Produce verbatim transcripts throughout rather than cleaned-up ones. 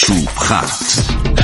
چوب خط.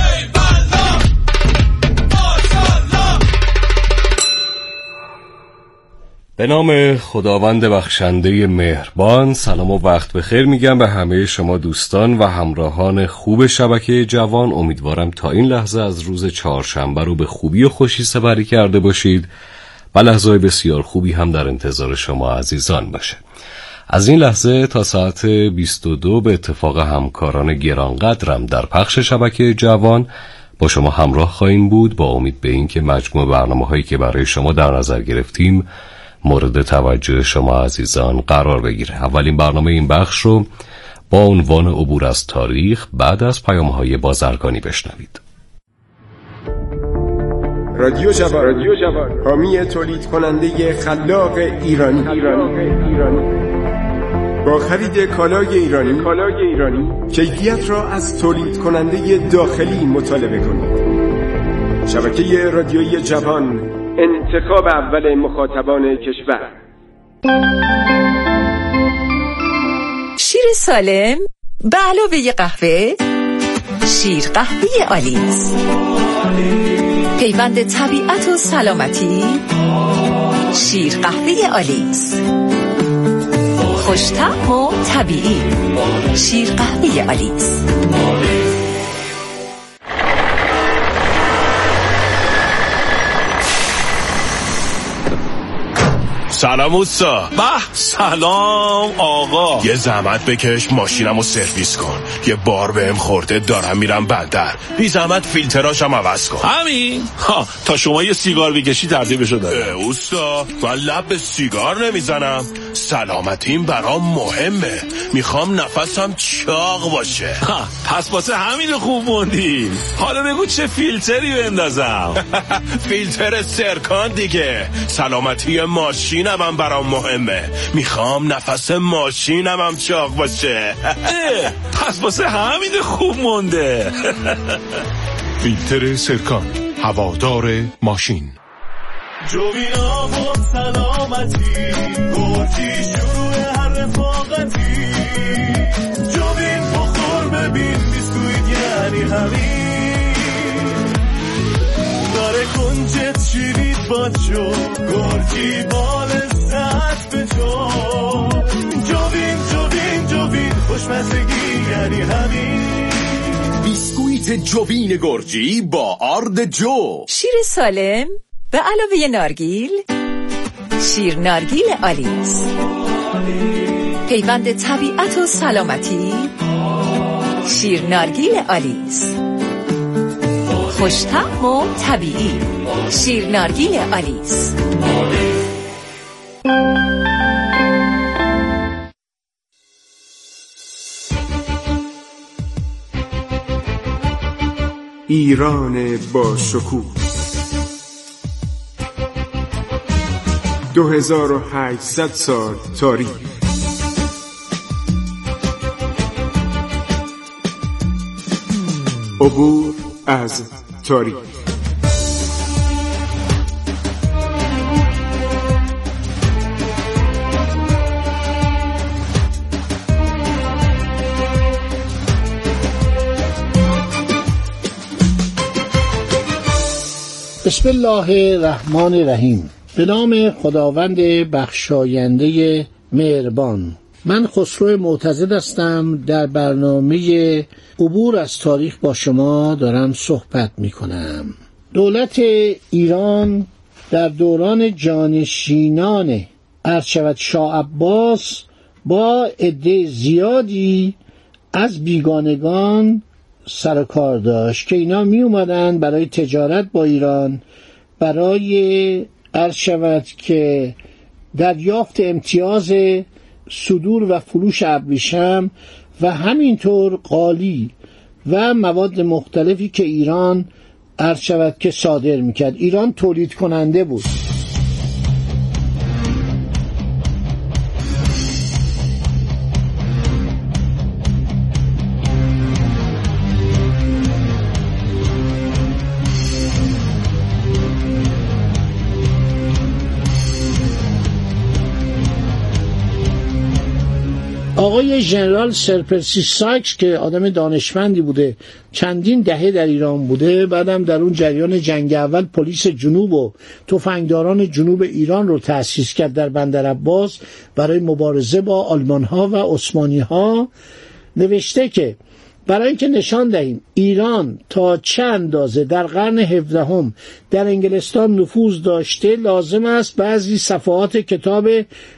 به نام خداوند بخشنده مهربان. سلام و وقت بخیر میگم به همه شما دوستان و همراهان خوب شبکه جوان. امیدوارم تا این لحظه از روز چهارشنبه رو به خوبی و خوشی سپری کرده باشید و لحظه‌های بسیار خوبی هم در انتظار شما عزیزان باشه. از این لحظه تا ساعت بیست و دو به اتفاق همکاران گرانقدرم در پخش شبکه جوان با شما همراه خواهیم بود، با امید به این که مجموع برنامه‌هایی که برای شما در نظر گرفتیم مورد توجه شما عزیزان قرار بگیره. اولین برنامه این بخش رو با عنوان عبور از تاریخ بعد از پیام‌های بازرگانی بشنوید. رادیو جوان، رادیو جوان، حامی تولید کننده خلاق ایرانی. ایرانی. ایرانی. با خرید کالای ایرانی، کالای ایرانی، کیفیت را از تولید کننده داخلی مطالبه کنید. شبکه رادیویی جوان، انتخاب اول مخاطبان کشور. شیر سالم به علاوه قهوه، شیر قهوه آلیس، پیوند طبیعت و سلامتی. شیر قهوه آلیس، خوش‌طعم و طبیعی. شیر قهوه آلیس. سلام اوستا. به سلام آقا. یه زحمت بکش ماشینمو سرویس کن. یه بار بهم خورده دارم میرم بندر. بی زحمت فیلتراشم عوض کن. همین؟ ها تا شما یه سیگار بکشی ترتیبشو دادم. اوستا من لب به سیگار نمیزنم. سلامتیم برام مهمه. میخوام نفسم چاق باشه. ها پس واسه همین خوب موندی. حالا بگو چه فیلتری بندازم؟ فیلتر سرکان دیگه. سلامتی ماشین هم برام مهمه. میخوام نفس ماشینم هم چاق باشه. پس واسه همین خوب مونده. فیلتر سرکان، هوادار ماشین. جوینا با سلامتی، گرچی شروع هر رفاقتی. جوین بخور ببین بیسکویت یعنی همین. داره کنجت شیرید با جو، گرچی با لذت به جو. جوین جوین جوین خوشمزگی یعنی همین. بیسکویت جوین گرجی با آرد جو. شیر سالم به علاوه نارگیل، شیر نارگیل آلیس، پیوند طبیعت و سلامتی. شیر نارگیل آلیس، خوش‌طعم و طبیعی. شیر نارگیل آلیس. ایران با شکوه، دو هزار و هشتصد سال تاریخ. عبور از تاریخ. بسم الله الرحمن الرحیم. به نام خداوند بخشاینده مهربان. من خسرو معتزد هستم. در برنامه عبور از تاریخ با شما دارم صحبت می کنم. دولت ایران در دوران جانشینان عرض شود شاه عباس با عده زیادی از بیگانگان سر کار داشت که اینا می اومدن برای تجارت با ایران، برای عرض شود که دریافت امتیاز صدور و فروش ابریشم و همینطور قالی و مواد مختلفی که ایران عرض شود که صادر میکرد. ایران تولید کننده بود. آقای ژنرال سر پرسی سایکس که آدم دانشمندی بوده، چندین دهه در ایران بوده، بعدم در اون جریان جنگ اول پلیس جنوب و تفنگداران جنوب ایران رو تأسیس کرد در بندرعباس برای مبارزه با آلمان‌ها و عثمانی‌ها، نوشته که برای اینکه نشان دهیم ایران تا چه اندازه در قرن هفدهم در انگلستان نفوذ داشته، لازم است بعضی صفحات کتاب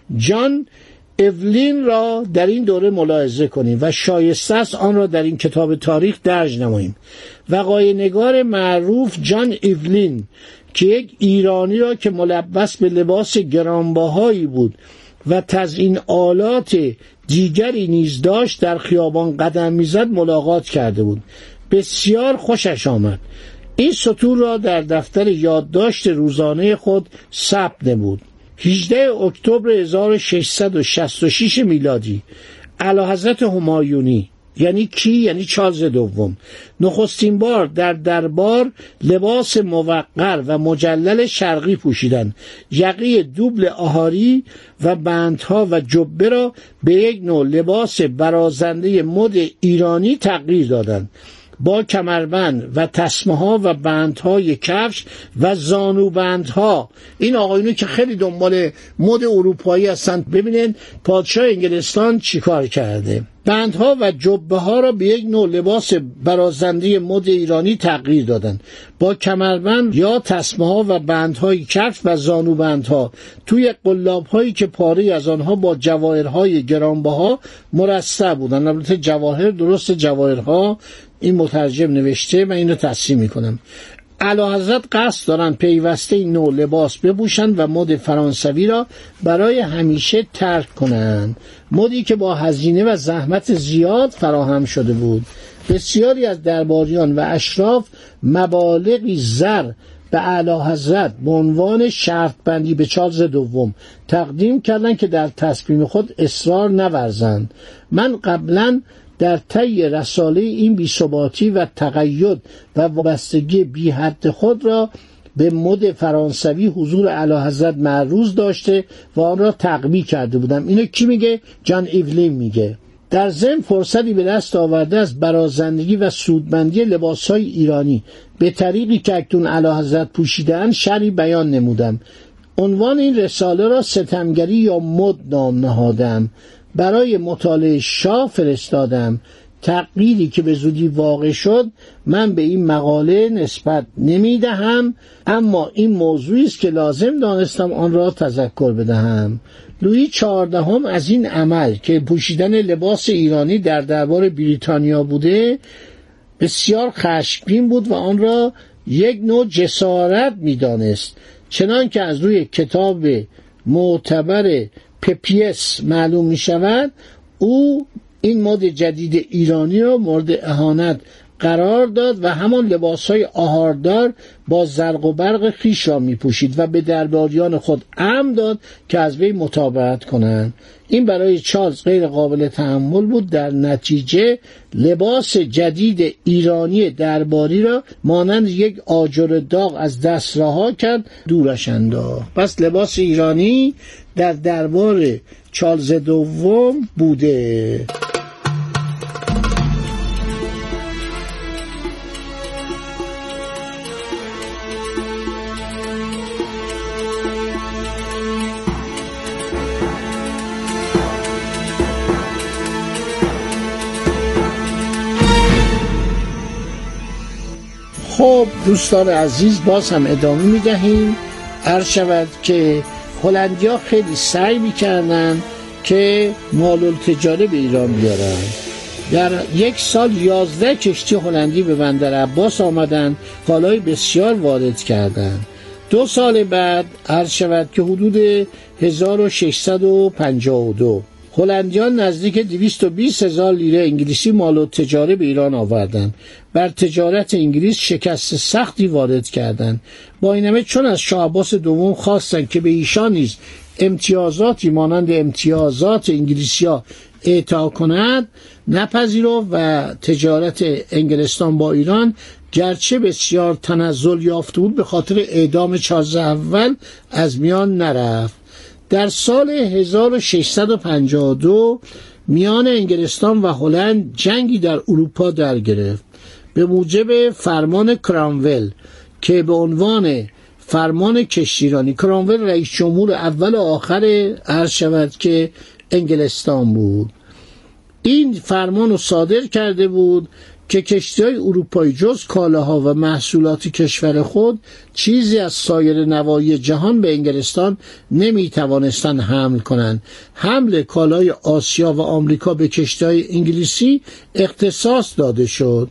جان ایولین را در این دوره ملاحظه کنیم و شایسته است آن را در این کتاب تاریخ درج نماییم. وقایع نگار معروف جان ایولین که یک ایرانی را که ملبس به لباس گرانبهایی بود و تزیین آلات دیگری نیز داشت، در خیابان قدم میزد ملاقات کرده بود. بسیار خوشش آمد. این سطور را در دفتر یادداشت روزانه خود ثبت نمود. هجدهم اکتبر هزار و ششصد و شصت و شش میلادی، اعلیحضرت همایونی یعنی کی؟ یعنی چارلز دوم نخستین بار در دربار لباس موقر و مجلل شرقی پوشیدند. یقه دوبل آهاری و بندها و جبه را به یک نوع لباس برازنده مد ایرانی تغییر دادند. با کمربند و تسمه‌ها و بندهای کفش و زانوبندها. این آقایونی که خیلی دنبال مد اروپایی هستند، ببینید پادشاه انگلستان چیکار کرده. بندها و جبه ها را به یک نوع لباس برازنده مد ایرانی تغییر دادند. با کمربند یا تسمه ها و بندهای کفش و زانوبندها توی قلاب هایی که پاره از آنها با جواهرهای گرانبها مرصع بودند. البته جواهر درست جواهرها، این مترجم نوشته، من اینو تصحیح میکنم. اعلیحضرت قصد دارن پیوسته این نوع لباس بپوشند و مد فرانسوی را برای همیشه ترک کنند، مدی که با هزینه و زحمت زیاد فراهم شده بود. بسیاری از درباریان و اشراف مبالغی زر به اعلیحضرت به عنوان شرط بندی به چارلز دوم تقدیم کردند که در تصمیم خود اصرار نورزند. من قبلا در طی رساله این بی‌ثباتی و تقید و وابستگی بی حد خود را به مد فرانسوی حضور اعلیحضرت معروض داشته و آن را تقویه کرده بودم. اینو کی میگه؟ جان ایولین میگه. در ضمن فرصتی به دست آورده از برازندگی و سودمندی لباسهای ایرانی به طریقی که اکنون اعلیحضرت پوشیده‌اند شرحی بیان نمودم. عنوان این رساله را ستمگری یا مد نام نهادم. برای مطالعه شاه فرستادم. تغییری که به زودی واقع شد من به این مقاله نسبت نمیدهم، اما این موضوعی است که لازم دانستم آن را تذکر بدهم. لویی چهاردهم از این عمل که پوشیدن لباس ایرانی در دربار بریتانیا بوده بسیار خشمگین بود و آن را یک نوع جسارت می‌دانست، چنان که از روی کتاب معتبر پپیس معلوم می شود. او این مد جدید ایرانی را مورد اهانت قرار داد و همان لباسهای آهاردار با زرق و برق خیش را می پوشید و به درباریان خود امر داد که از وی متابعت کنند. این برای چارلز غیر قابل تحمل بود. در نتیجه لباس جدید ایرانی درباری را مانند یک آجر داغ از دست رها کرد، دورش انداخت. پس لباس ایرانی در دربار چارلز دوم بوده. خب دوستان عزیز، باز هم ادامه میدهیم. عرض شود که هلندیا خیلی سعی میکردن که مال التجاره به ایران بیارن. در یک سال یازده کشتی هلندی به بندر عباس آمدن، کالای بسیار وارد کردند. دو سال بعد عرض شود که حدود هزار و ششصد و پنجاه و دو هلندیان نزدیک دویست و بیست هزار لیره انگلیسی مال التجاره به ایران آوردند. بر تجارت انگلیس شکست سختی وارد کردند. با این همه چون از شاه عباس دوم خواستند که به ایشان نیز امتیازاتی مانند امتیازات انگلیسی‌ها اعطا کند، نپذیرفت و تجارت انگلستان با ایران گرچه بسیار تنزل یافته بود به خاطر اعدام چارلز اول از میان نرفت. در سال هزار و ششصد و پنجاه و دو میان انگلستان و هلند جنگی در اروپا در گرفت. به موجب فرمان کرامول که به عنوان فرمان کشتیرانی، کرامول رئیس جمهور اول و آخر عرض شود که انگلستان بود، این فرمان رو صادر کرده بود که کشتی‌های اروپایی جز کالاها و محصولات کشور خود چیزی از سایر نواحی جهان به انگلستان نمی‌توانستند حمل کنند. حمل کالای آسیا و آمریکا به کشتی‌های انگلیسی اختصاص داده شد.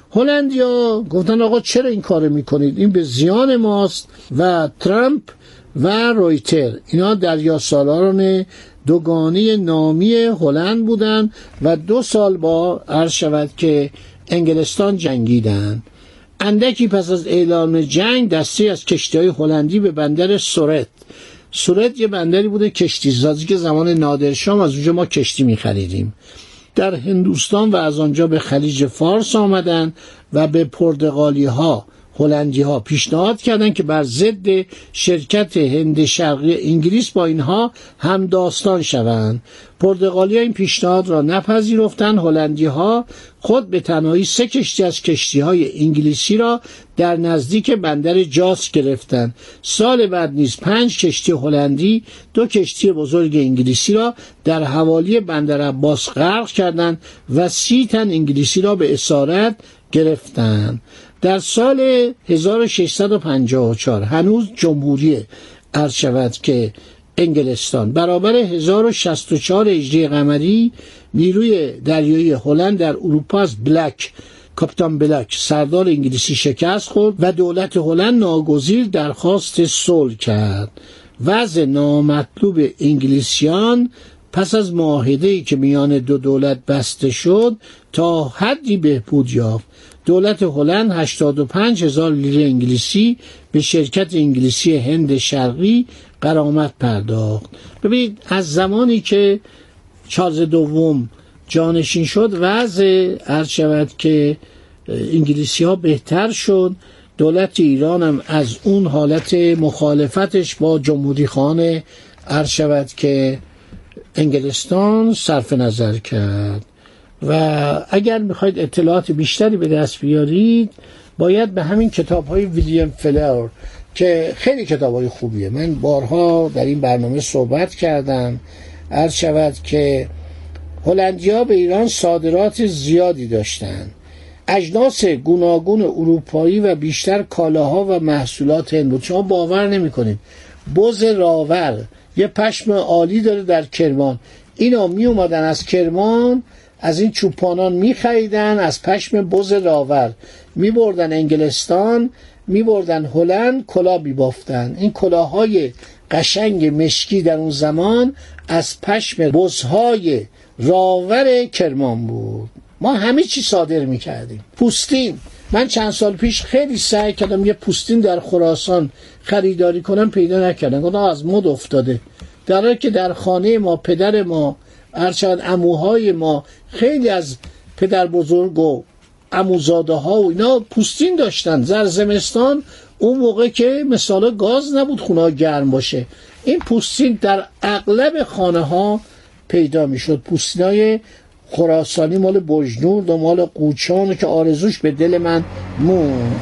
هلندیا گفتن آقا چرا این کارو میکنید، این به زیان ماست و ترامپ و رویتر اینا دریاسالاران دوگانه نامی هلند بودند و دو سال با عرض شود که انگلستان جنگیدند. اندکی پس از اعلام جنگ دسته از کشتی‌های هلندی به بندر سورت، سورت یه بندری بوده کشتی سازی که زمان نادرشاه از اونجا ما کشتی می‌خریدیم، در هندوستان و از آنجا به خلیج فارس آمدند و به پرتغالی‌ها هلندی‌ها پیشنهاد کردند که بر ضد شرکت هند شرقی انگلیس با اینها هم داستان شوند. پرتغالی‌ها این پیشنهاد را نپذیرفتند. هلندی‌ها خود به تنهایی سه کشتی از کشتی‌های انگلیسی را در نزدیک بندر جاس گرفتند. سال بعد نیز پنج کشتی هلندی، دو کشتی بزرگ انگلیسی را در حوالی بندر عباس غرق کردند و سی تن انگلیسی را به اسارت گرفتند. در سال هزار و ششصد و پنجاه و چهار هنوز جمهوری عرض شود که انگلستان برابر هزار و شصت و چهار هجری قمری نیروی دریایی هلند در اروپا از بلک، کاپیتان بلک سردار انگلیسی شکست خورد و دولت هلند ناگزیر درخواست صلح کرد. وضع نامطلوب انگلیسیان پس از معاهده‌ای که میان دو دولت بسته شد تا حدی بهبود یافت. دولت هلند هشتاد و پنج هزار لیره انگلیسی به شرکت انگلیسی هند شرقی غرامت پرداخت. ببینید از زمانی که چارلز دوم جانشین شد وضع عرض شود که انگلیسی ها بهتر شد. دولت ایران هم از اون حالت مخالفتش با جمهوری خانه عرض شود که انگلستان صرف نظر کرد. و اگر میخواید اطلاعات بیشتری به دست بیارید باید به همین کتاب های ویلیام فلر که خیلی کتاب های خوبیه، من بارها در این برنامه صحبت کردم، عرض شود که هلندیا به ایران صادرات زیادی داشتند، اجناس گوناگون اروپایی و بیشتر کالاها و محصولات هند بود. شما باور نمی کنید بز راور یه پشم عالی داره در کرمان، اینا می اومدن از کرمان از این چوپانان می خریدن، از پشم بز راور می بردن انگلستان، می بردن هلند، کلاه می بافتن. این کلاهای قشنگ مشکی در اون زمان از پشم بزهای راور کرمان بود. ما همه چی صادر می کردیم. پوستین، من چند سال پیش خیلی سعی کردم یه پوستین در خراسان خریداری کنم، پیدا نکردم، گفتم از مد افتاده، در حالی که در خانه ما پدر ما ارشد عموهای ما خیلی از پدر بزرگ و عموزاده ها و اینا پوستین داشتن. زر زمستان اون موقع که مثلا گاز نبود خونه گرم باشه، این پوستین در اغلب خانه ها پیدا میشد. پوستین های خراسانی مال بجنورد و مال قوچان که آرزوش به دل من مون.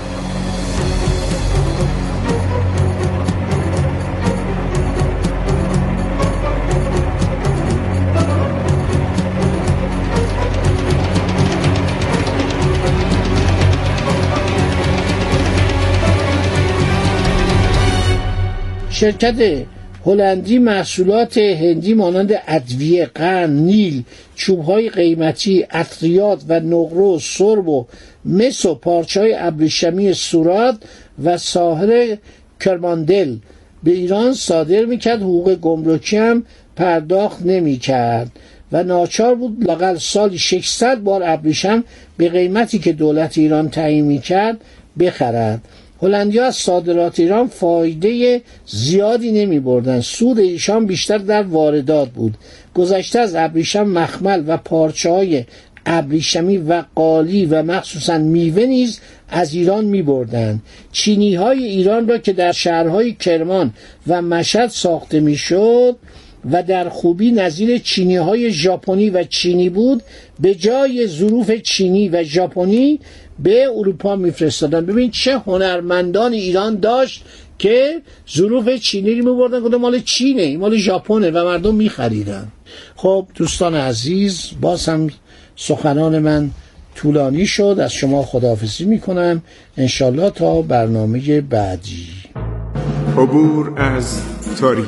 شرکت هلندی محصولات هندی مانند ادویه، قند، نیل، چوب‌های قیمتی، عطریات و نقره، سرب و مس و پارچه‌های ابریشمی سورات و ساحر کرماندل به ایران صادر می‌کرد. حقوق گمرکی هم پرداخت نمی‌کرد و ناچار بود لااقل سالی ششصد بار ابریشم به قیمتی که دولت ایران تعیین می‌کرد بخرد. هلندی‌ها از صادرات ایران فایده زیادی نمی بردن، سود ایشان بیشتر در واردات بود. گذشته از ابریشم، مخمل و پارچه های ابریشمی و قالی و مخصوصا میوه نیز از ایران می بردن. چینی های ایران را که در شهرهای کرمان و مشهد ساخته می شد و در خوبی نظیر چینی های ژاپنی و چینی بود، به جای ظروف چینی و ژاپنی به اروپا میفرستادن. ببین چه هنرمندان ایران داشت که ظروف چینی رو میبردن گفتن مال چینه، این مال ژاپنه و مردم میخریدن. خب دوستان عزیز، باز هم سخنان من طولانی شد، از شما خداحافظی میکنم انشالله تا برنامه بعدی. عبور از تاریخ.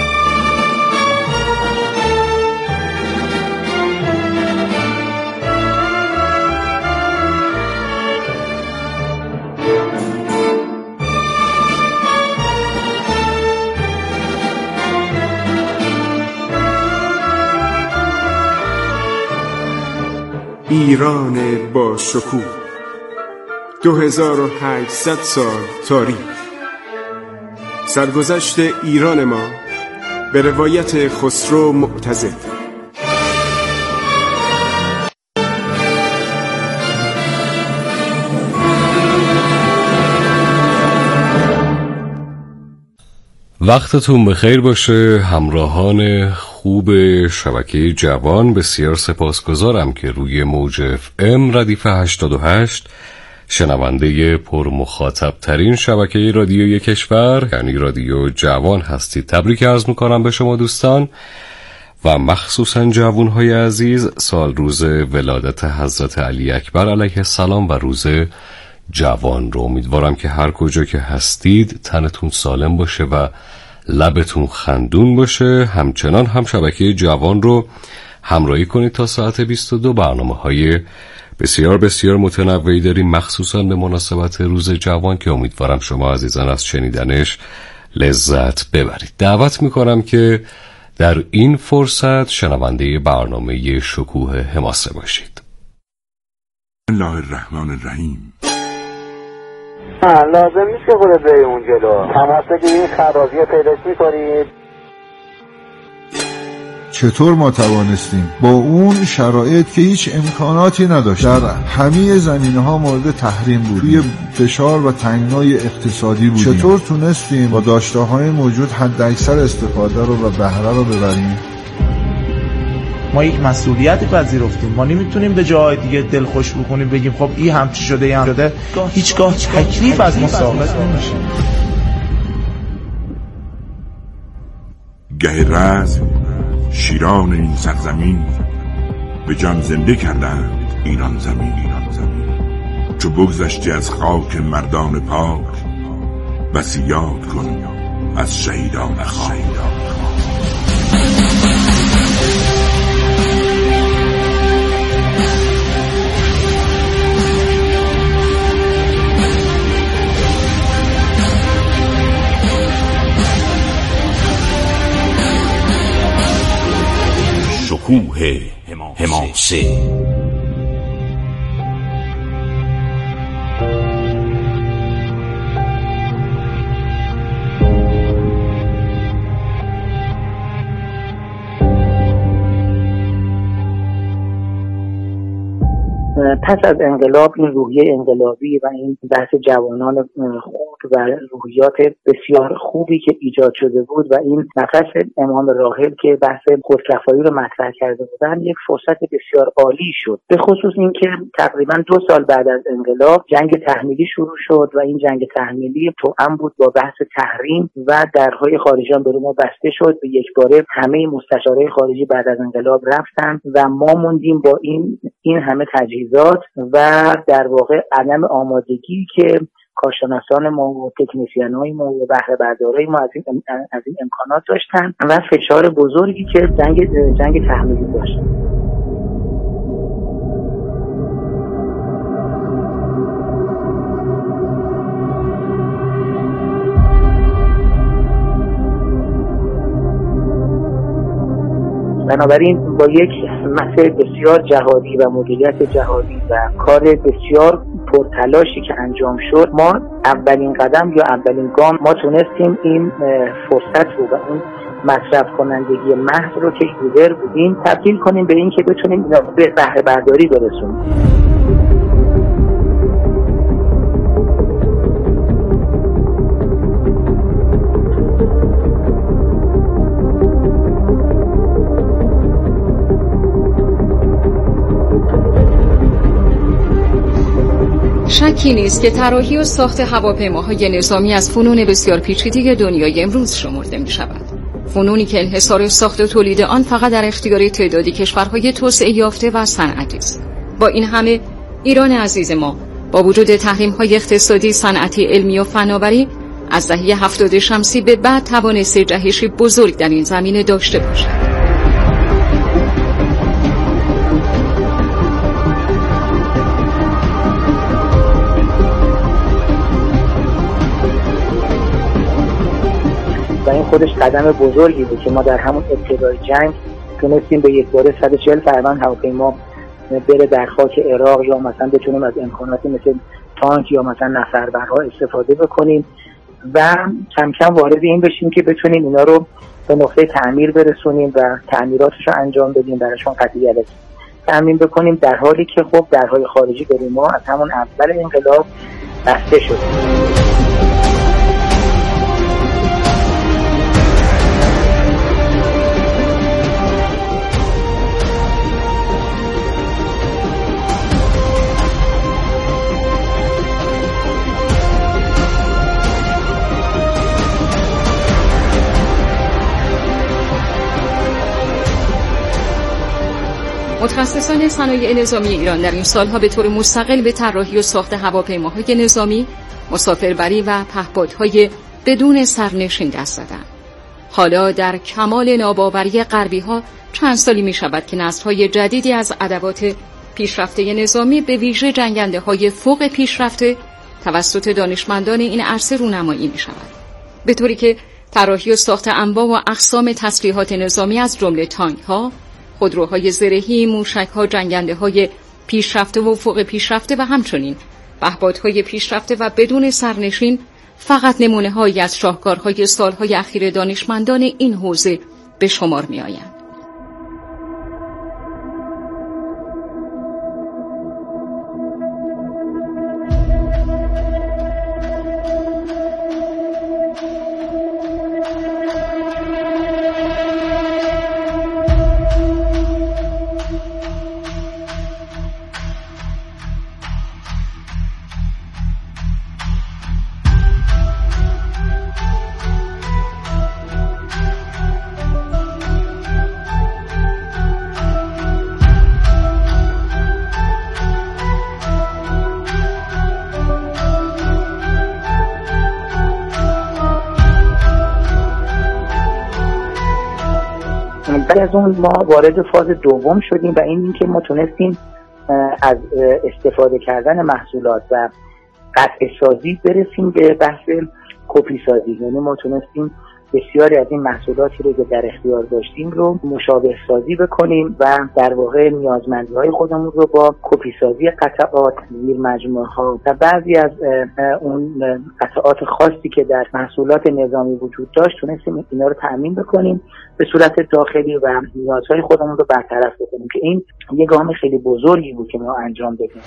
ایران با شکوه، دو هزار و هشتصد سال تاریخ. سرگذشت ایران ما به روایت خسرو معتضد. وقتتون بخیر باشه همراهان خوب شبکه جوان. بسیار سپاسگزارم که روی موج اف ام ردیف هشتاد و هشت شنونده پر مخاطب ترین شبکه رادیویی کشور یعنی رادیو جوان هستید. تبریک عرض میکنم به شما دوستان و مخصوصا جوانهای عزیز. سال روز ولادت حضرت علی اکبر علیه السلام و روز جوان رو. امیدوارم که هر کجا که هستید تنتون سالم باشه و لبتون خندون باشه. همچنان هم شبکه جوان رو همراهی کنید تا ساعت بیست و دو. برنامه های بسیار بسیار متنوعی داریم مخصوصا به مناسبت روز جوان که امیدوارم شما عزیزان از شنیدنش لذت ببرید. دعوت میکنم که در این فرصت شنونده برنامه شکوه حماسه باشید. بسم الله الرحمن الرحیم. لازم نیست که خودت بری اون جلو، تماسه که این خرابی پیداش میکنید. چطور ما توانستیم با اون شرایط که هیچ امکاناتی نداشت در همه زمینه ها مورد تحریم بود، توی فشار و تنگنای اقتصادی بودیم، چطور تونستیم با داشته های موجود حد اکثر استفاده رو و بهره رو ببریم؟ ما یک مسئولیتی پذیرفتیم. ما نمیتونیم به جای دیگه دل خوش بکنیم بگیم خب این هم چی شده این هم شده. هیچگاه تکلیف از ما ساقط نمیشه. گه رزم شیران این سرزمین به جان زنده کردند ایران زمین. ایران زمین چو بگذشتی از خاک مردان پاک، بسی یاد کن از شهیدان خاک. شکوه حماسه. پس از انقلاب این روحیه انقلابی و این بحث جوانان خود و روحیات بسیار خوبی که ایجاد شده بود و این نفس امام راحل که بحث خودکفایی رو مطرح کرده بودن یک فرصت بسیار عالی شد. به خصوص این که تقریبا دو سال بعد از انقلاب جنگ تحمیلی شروع شد و این جنگ تحمیلی توأم بود با بحث تحریم و درهای خارجیان برای ما بسته شد. به یک باره همه مستشارهای خارجی بعد از انقلاب رفتن و ما موندیم با این این همه تجهیزات و در واقع عدم آمادگی که کارشناسان ما و تکنیسیان‌های ما و بهره بردارای ما از این از این امکانات داشتن و فشار بزرگی که جنگ جنگ تحمیلی داشت. بنابراین با یک مسیر بسیار جهادی و مدیریت جهادی و کار بسیار پرتلاشی که انجام شد، ما اولین قدم یا اولین گام ما تونستیم این فرصت رو و این مصرف کنندگی محض رو که ایدر بودیم تبدیل کنیم به این که بتونیم به بهره برداری برسونیم. شکی نیست که طراحی و ساخت هواپیماهای نظامی از فنون بسیار پیچیده دنیای امروز شمرده می شود. فنونی که انحصار ساخت و تولید آن فقط در اختیار تعدادی کشورهای توسعه یافته و صنعتی است. با این همه ایران عزیز ما با وجود تحریم‌های اقتصادی، صنعتی، علمی و فناوری از دهه هفتاد شمسی به بعد توانسته جهشی بزرگ در این زمینه داشته باشد. و این خودش قدم بزرگی بود که ما در همون ابتدای جنگ تونستیم به یک باره صد و چهل فروند هواپیما بره در خاک عراق یا مثلا بتونیم از امکاناتی مثل تانک یا مثلا نفربرها استفاده بکنیم و کم کم وارد این بشیم که بتونیم اینا رو به نقطه تعمیر برسونیم و تعمیراتش رو انجام بدیم، براشون قطعیت تامین بکنیم، در حالی که خب درهای خارجی برای ما از همون اول انقلاب بسته شد. متخصصان صنایع نظامی ایران در این سالها به طور مستقل به طراحی و ساخت هواپیماهای نظامی، مسافربری و پهپادهای بدون سرنشین دست زدند. حالا در کمال ناباوری غربی‌ها چند سالی می شود که نسل‌های جدیدی از ادوات پیشرفته نظامی به ویژه جنگنده‌های فوق پیشرفته توسط دانشمندان این عرصه رونمایی می شود. به طوری که طراحی و ساخت انواع و اقسام تسلیحات نظامی از جمله تانک‌ها، خودروهای زرهی، موشک‌ها، جنگنده‌های پیشرفته و فوق پیشرفته و همچنین پهپادهای پیشرفته و بدون سرنشین فقط نمونه‌هایی از شاهکارهای سالهای اخیر دانشمندان این حوزه به شمار می‌آیند. بعد از اون ما وارد فاز دوم شدیم و این اینکه ما تونستیم از استفاده کردن محصولات و قطع سازی برسیم به بحث کپی سازی. یعنی ما تونستیم بسیاری از این محصولاتی رو که در اختیار داشتیم رو مشابه سازی بکنیم و در واقع نیازمندی‌های خودمون رو با کپی سازی قطعات، زیر مجموعه‌ها و بعضی از اون قطعات خاصی که در محصولات نظامی وجود داشت تونستیم اینا رو تأمین بکنیم به صورت داخلی و نیازهای خودمون رو برطرف بکنیم که این یک گام خیلی بزرگی بود که ما انجام دادیم.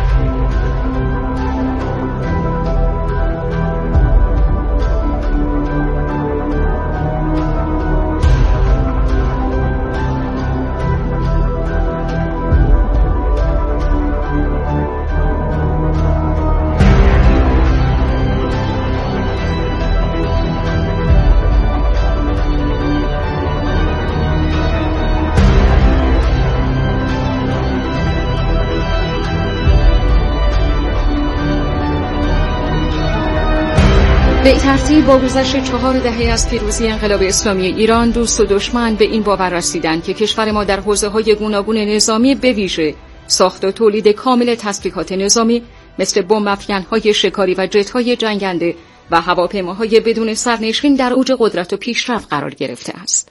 به ترتیب با گذشت چهار دهه از پیروزی انقلاب اسلامی ایران، دوست و دشمن به این باور رسیدند که کشور ما در حوزه‌های گوناگون نظامی به ویژه ساخت و تولید کامل تسلیحات نظامی مثل بمب افکن‌های شکاری و جت‌های جنگنده و هواپیماهای بدون سرنشین در اوج قدرت و پیشرفت قرار گرفته است.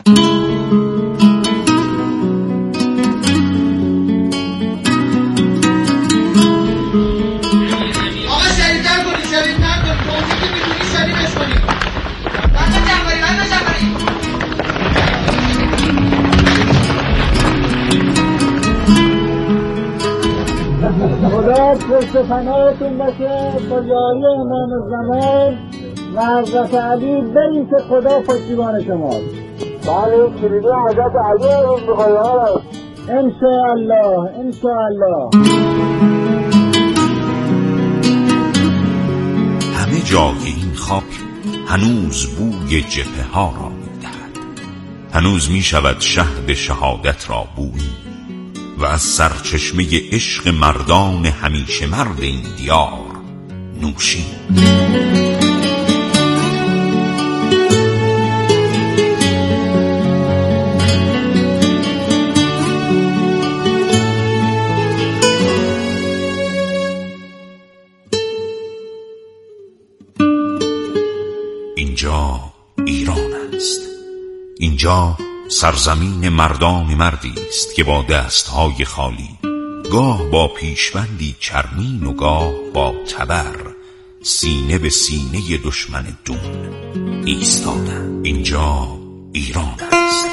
خدا پشت پناهتون باشه، خدای امام زمان و حضرت علی بریم که خدا پشتیبان شماست. بله شریعه حضرت علی رو بخواهی ها انشاءالله انشاءالله. همه جای این خاک هنوز بوی جبهه ها را می‌دهد. هنوز می‌شود شهد شهادت را بویی و از سرچشمه عشق مردان همیشه مرد این دیار نوشی. اینجا ایران است. اینجا سرزمین مردان مردی است که با دستهای خالی، گاه با پیشبندی چرمین و گاه با تبر، سینه به سینه دشمن دون ایستادند. اینجا ایران است.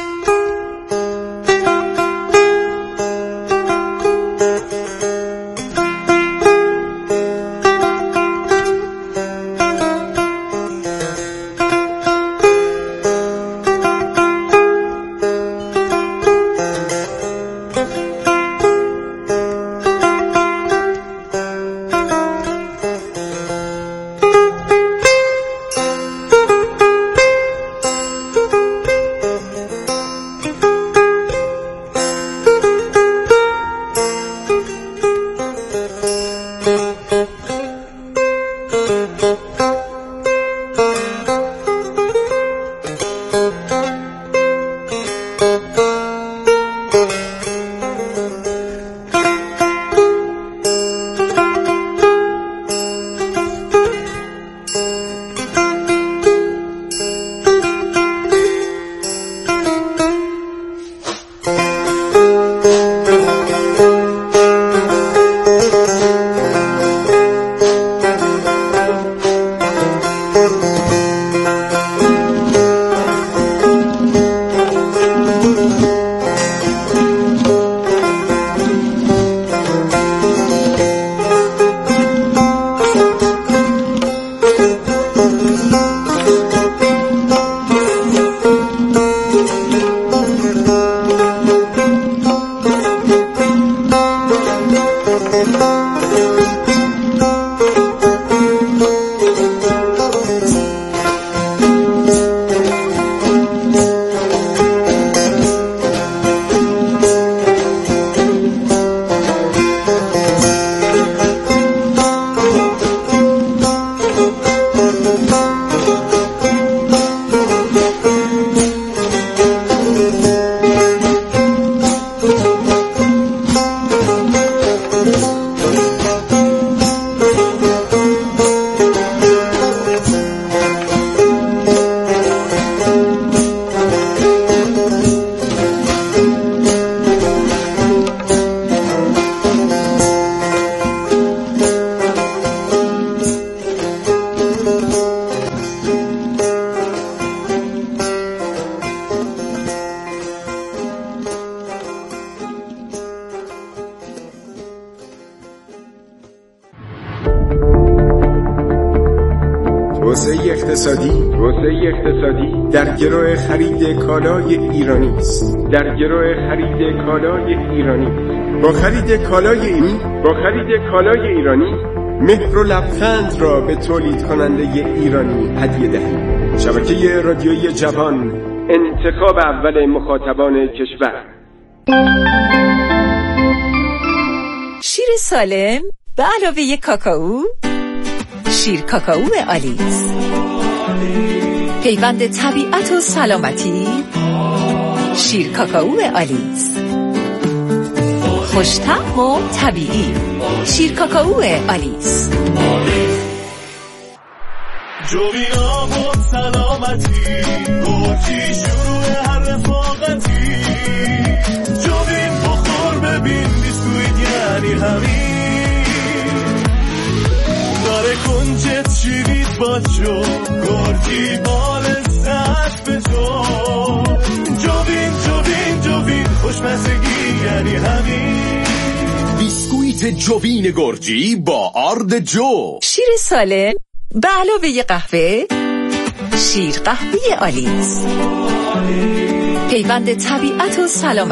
توسعه اقتصادی توسعه اقتصادی در گرو خرید کالای ایرانی است. در گرو خرید کالای ایرانی با خرید کالای ایرانی با خرید کالای ایرانی مهر و لبخند را به تولید کننده ایرانی هدیه دهید. شبکه رادیویی جوان، انتخاب اول مخاطبان کشور. شیر سالم به علاوه کاکائو، شیر کاکائو آلیس، پیوند طبیعت و سلامتی. شیر کاکائو آلیس، خوش‌طعم و طبیعی. شیر کاکائو آلیس. جوینا بود سلامتی، گرچی شروع هر رفاقتی. جوین بخور ببین بیسکویت یعنی همین. داره کنجت شیرید باچو، گرچی بال سخت به تو. جوین جوین جوین خوشمزگی یعنی همین. بیسکویت جوین گرجی با آرد جو. شیر سالم به علاوه قهوه، شیر قهوه آلیس، پیوند طبیعت و سلامتی.